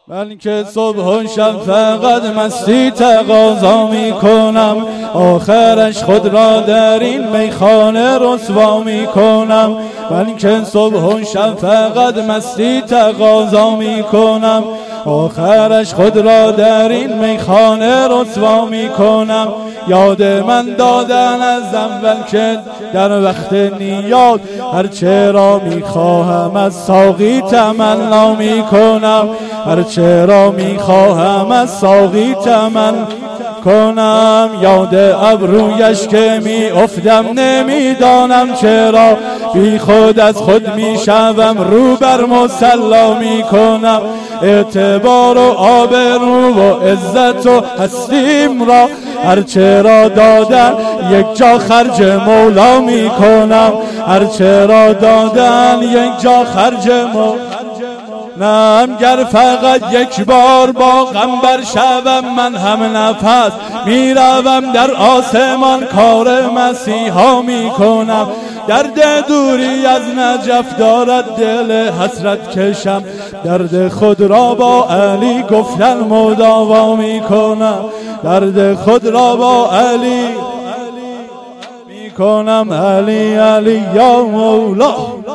من که صبح و شب فقط مستی تقاضا می کنم، آخرش خود را در این میخانه رسوا می کنم. من که صبح و شب فقط مستی تقاضا می کنم، آخرش خود را در این میخانه رسوا می کنم. یاد من دادن از اول که در وقت نیاد، هرچه را میخواهم از ساقی تمنا می کنم، هرچه را میخواهم از ساقی تمنا کنم. یاد ابرویش که می افتم نمیدانم چرا، بی خود از خود میشوم رو بر مصلا می کنم. اعتبار و آبرو و عزت و هستیم را هرچه را دادن یک جا خرج مولا می کنم، هرچه را دادن یک جا خرج مولا. نم گر فقط یک بار با غم شوم، من هم نفس میروم در آسمان کار مسیحا می کنم. درد دوری از نجف دارد دل حسرت کشم، درد خود را با علی گفتن مداوا می کنم، درد خود را با علی می کنم. علی علی یا مولا.